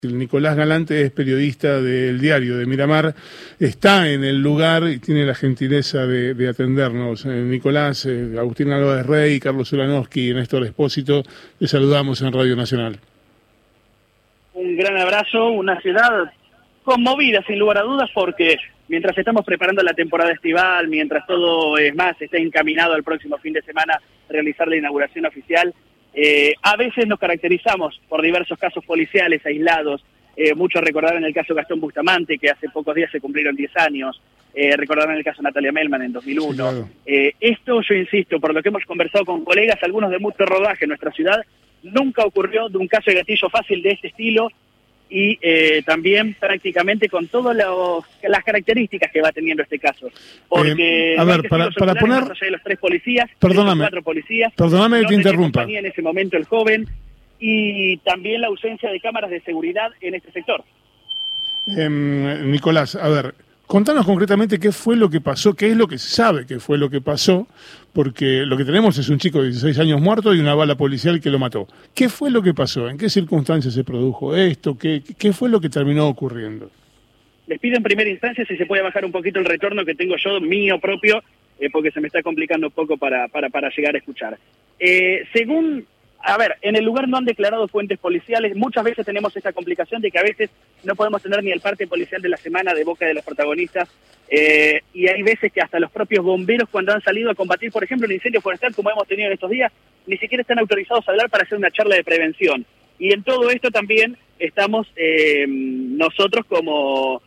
Nicolás Galante es periodista del diario de Miramar, está en el lugar y tiene la gentileza de atendernos. Nicolás, Agustín Álvarez Rey, Carlos Ulanowski y Néstor Espósito, les saludamos en Radio Nacional. Un gran abrazo, una ciudad conmovida sin lugar a dudas porque mientras estamos preparando la temporada estival, mientras todo es más está encaminado al próximo fin de semana a realizar la inauguración oficial, a veces nos caracterizamos por diversos casos policiales aislados. Muchos recordarán el caso Gastón Bustamante, que hace pocos días se cumplieron 10 años, recordarán el caso Natalia Melman en 2001. Sí, claro. Esto, yo insisto, por lo que hemos conversado con colegas, algunos de mucho rodaje en nuestra ciudad, nunca ocurrió de un caso de gatillo fácil de este estilo y también prácticamente con todas las características que va teniendo este caso. Porque a ver, para poner... Más allá de los 3 policías, perdóname, 4 policías, perdóname que te interrumpa. En ese momento el joven y también la ausencia de cámaras de seguridad en este sector. Nicolás, a ver, contanos concretamente qué fue lo que pasó, qué es lo que se sabe que fue lo que pasó, porque lo que tenemos es un chico de 16 años muerto y una bala policial que lo mató. ¿Qué fue lo que pasó? ¿En qué circunstancias se produjo esto? ¿Qué fue lo que terminó ocurriendo? Les pido en primera instancia si se puede bajar un poquito el retorno que tengo yo, mío propio, porque se me está complicando un poco para llegar a escuchar. En el lugar no han declarado fuentes policiales. Muchas veces tenemos esta complicación de que a veces no podemos tener ni el parte policial de la semana de boca de los protagonistas, y hay veces que hasta los propios bomberos, cuando han salido a combatir, por ejemplo, un incendio forestal como hemos tenido en estos días, ni siquiera están autorizados a hablar para hacer una charla de prevención. Y en todo esto también estamos nosotros como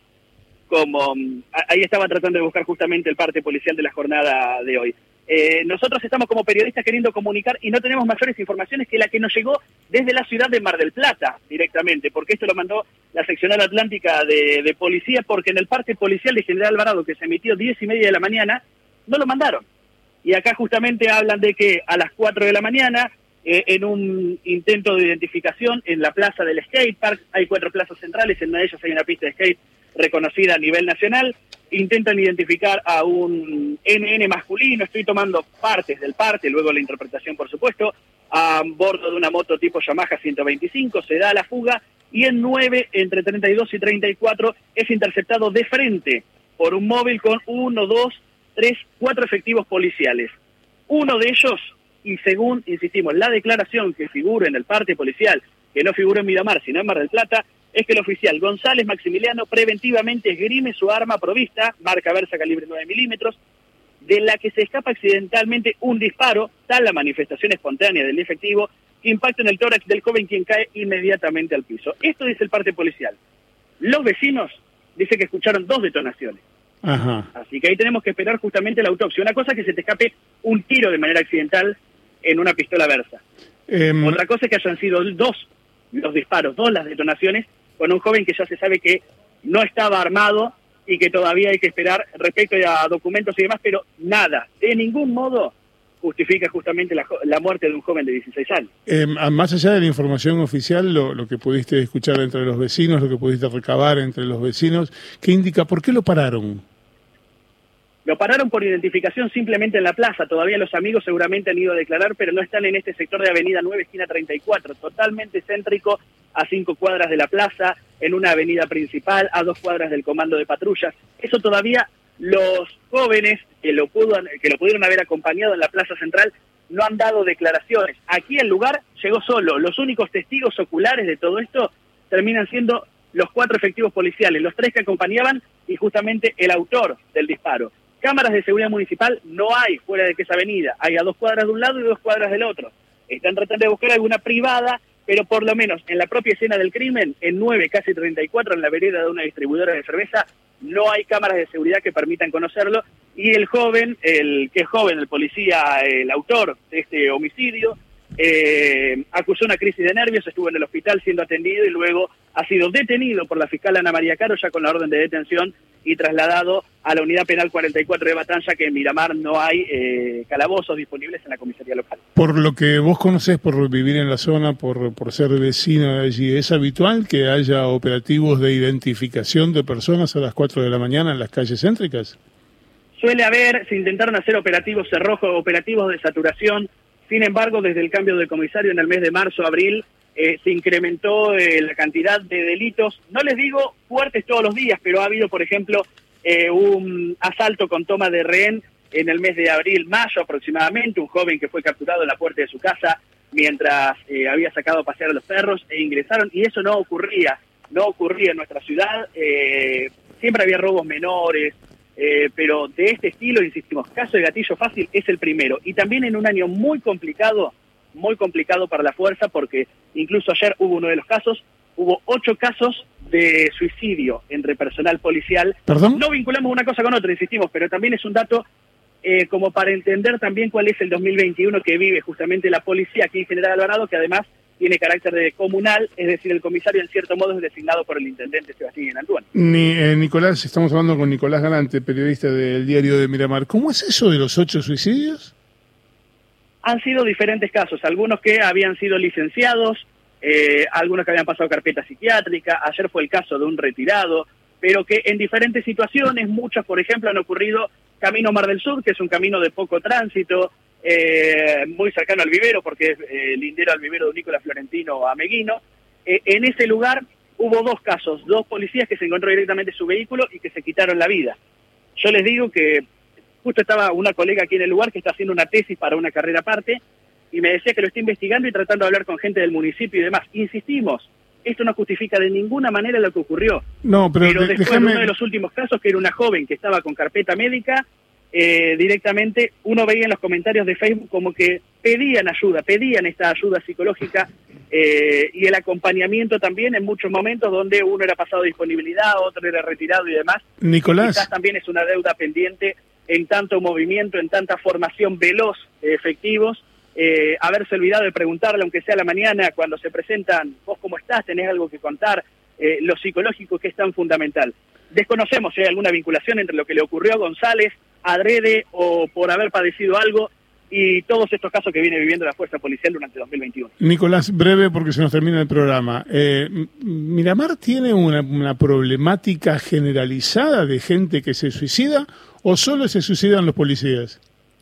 ahí estaba tratando de buscar justamente el parte policial de la jornada de hoy. Nosotros estamos como periodistas queriendo comunicar y no tenemos mayores informaciones que la que nos llegó desde la ciudad de Mar del Plata directamente, porque esto lo mandó la seccional atlántica de policía, porque en el parte policial de General Alvarado, que se emitió 10:30 de la mañana, no lo mandaron. Y acá justamente hablan de que a las 4 de la mañana, en un intento de identificación en la plaza del skate park, hay 4 plazas centrales, en una de ellas hay una pista de skate reconocida a nivel nacional, intentan identificar a un NN masculino, estoy tomando partes del parte, luego la interpretación por supuesto, a bordo de una moto tipo Yamaha 125, se da la fuga y en 9, entre 32 y 34, es interceptado de frente por un móvil con 1, 2, 3, 4 efectivos policiales. Uno de ellos, y según, insistimos, la declaración que figura en el parte policial, que no figura en Miramar, sino en Mar del Plata, es que el oficial González Maximiliano preventivamente esgrime su arma provista, marca Versa calibre 9 milímetros, de la que se escapa accidentalmente un disparo, tal la manifestación espontánea del efectivo, que impacta en el tórax del joven, quien cae inmediatamente al piso. Esto dice el parte policial. Los vecinos dicen que escucharon 2 detonaciones. Ajá. Así que ahí tenemos que esperar justamente la autopsia. Una cosa es que se te escape un tiro de manera accidental en una pistola Versa. Otra cosa es que hayan sido 2 los disparos, 2 las detonaciones, con un joven que ya se sabe que no estaba armado y que todavía hay que esperar respecto a documentos y demás, pero nada, de ningún modo justifica justamente la muerte de un joven de 16 años. Más allá de la información oficial, lo que pudiste escuchar entre los vecinos, lo que pudiste recabar entre los vecinos, ¿qué indica? ¿Por qué lo pararon? Lo pararon por identificación simplemente en la plaza. Todavía los amigos seguramente han ido a declarar, pero no están en este sector de Avenida 9, esquina 34, totalmente céntrico, a 5 cuadras de la plaza, en una avenida principal, a 2 cuadras del comando de patrullas. Eso todavía los jóvenes que lo pudieron haber acompañado en la plaza central no han dado declaraciones. Aquí el lugar llegó solo. Los únicos testigos oculares de todo esto terminan siendo los 4 efectivos policiales, los 3 que acompañaban y justamente el autor del disparo. Cámaras de seguridad municipal no hay fuera de esa avenida, hay a 2 cuadras de un lado y 2 cuadras del otro. Están tratando de buscar alguna privada, pero por lo menos en la propia escena del crimen, en 9, casi 34, en la vereda de una distribuidora de cerveza, no hay cámaras de seguridad que permitan conocerlo, y el joven, el policía, el autor de este homicidio, acusó una crisis de nervios, estuvo en el hospital siendo atendido y luego ha sido detenido por la fiscal Ana María Caro ya con la orden de detención y trasladado a la unidad penal 44 de Batalla, que en Miramar no hay calabozos disponibles en la comisaría local. Por lo que vos conocés, por vivir en la zona, por ser vecino de allí, ¿es habitual que haya operativos de identificación de personas a las 4 de la mañana en las calles céntricas? Suele haber, se intentaron hacer operativos cerrojos, operativos de saturación. Sin embargo, desde el cambio de comisario en el mes de marzo, abril, se incrementó la cantidad de delitos, no les digo fuertes todos los días, pero ha habido, por ejemplo, un asalto con toma de rehén en el mes de abril, mayo aproximadamente, un joven que fue capturado en la puerta de su casa mientras había sacado a pasear a los perros e ingresaron, y eso no ocurría en nuestra ciudad. Siempre había robos menores, pero de este estilo, insistimos, caso de gatillo fácil es el primero, y también en un año muy complicado para la fuerza, porque incluso ayer hubo uno de los casos, hubo 8 casos de suicidio entre personal policial. ¿Perdón? No vinculamos una cosa con otra, insistimos, pero también es un dato como para entender también cuál es el 2021 que vive justamente la policía aquí en General Alvarado, que además tiene carácter de comunal, es decir, el comisario en cierto modo es designado por el intendente Sebastián Antuani. Nicolás, estamos hablando con Nicolás Galante, periodista del diario de Miramar. ¿Cómo es eso de los 8 suicidios? Han sido diferentes casos, algunos que habían sido licenciados, algunos que habían pasado carpeta psiquiátrica, ayer fue el caso de un retirado, pero que en diferentes situaciones, muchos por ejemplo han ocurrido camino Mar del Sur, que es un camino de poco tránsito, muy cercano al vivero, porque es lindero al vivero de Nicolás Florentino Ameguino. En ese lugar hubo 2 casos, 2 policías que se encontró directamente su vehículo y que se quitaron la vida. Yo les digo que justo estaba una colega aquí en el lugar que está haciendo una tesis para una carrera aparte, y me decía que lo está investigando y tratando de hablar con gente del municipio y demás. Insistimos, esto no justifica de ninguna manera lo que ocurrió. No, pero después uno de los últimos casos, que era una joven que estaba con carpeta médica, directamente uno veía en los comentarios de Facebook como que pedían esta ayuda psicológica y el acompañamiento también en muchos momentos donde uno era pasado de disponibilidad, otro era retirado y demás. Nicolás. Y quizás también es una deuda pendiente en tanto movimiento, en tanta formación veloz de efectivos, haberse olvidado de preguntarle, aunque sea a la mañana, cuando se presentan, vos cómo estás, tenés algo que contar, lo psicológico que es tan fundamental. Desconocemos si hay alguna vinculación entre lo que le ocurrió a González, adrede o por haber padecido algo, y todos estos casos que viene viviendo la fuerza policial durante 2021. Nicolás, breve porque se nos termina el programa. ¿Miramar tiene una problemática generalizada de gente que se suicida o solo se suicidan los policías?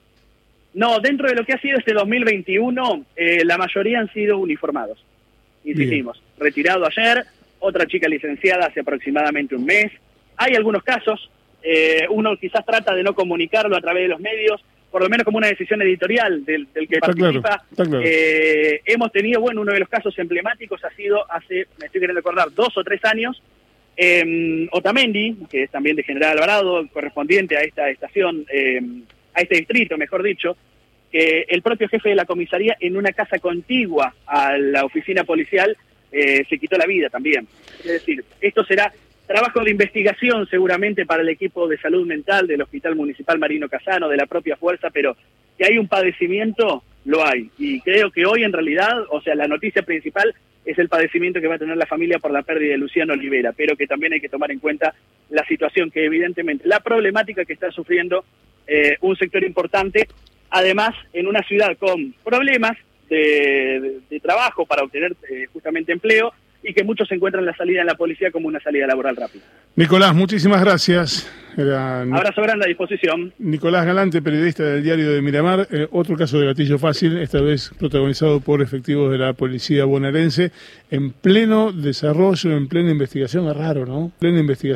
No, dentro de lo que ha sido este 2021, la mayoría han sido uniformados. Insistimos, retirado ayer, otra chica licenciada hace aproximadamente un mes. Hay algunos casos, uno quizás trata de no comunicarlo a través de los medios, por lo menos como una decisión editorial del que participa. Claro. Hemos tenido, uno de los casos emblemáticos ha sido hace, me estoy queriendo acordar, 2 o 3 años, Otamendi, que es también de General Alvarado, correspondiente a esta estación, a este distrito, mejor dicho, que el propio jefe de la comisaría en una casa contigua a la oficina policial se quitó la vida también. Es decir, esto será trabajo de investigación seguramente para el equipo de salud mental del Hospital Municipal Marino Casano, de la propia fuerza, pero que hay un padecimiento, lo hay. Y creo que hoy en realidad, la noticia principal es el padecimiento que va a tener la familia por la pérdida de Luciano Olivera, pero que también hay que tomar en cuenta la situación que evidentemente, la problemática que está sufriendo un sector importante, además en una ciudad con problemas de trabajo para obtener justamente empleo, y que muchos encuentran la salida en la policía como una salida laboral rápida. Nicolás, muchísimas gracias. Abrazo grande a disposición. Nicolás Galante, periodista del diario de Miramar. Otro caso de gatillo fácil, esta vez protagonizado por efectivos de la policía bonaerense, en pleno desarrollo, en plena investigación. Es raro, ¿no? Plena investigación.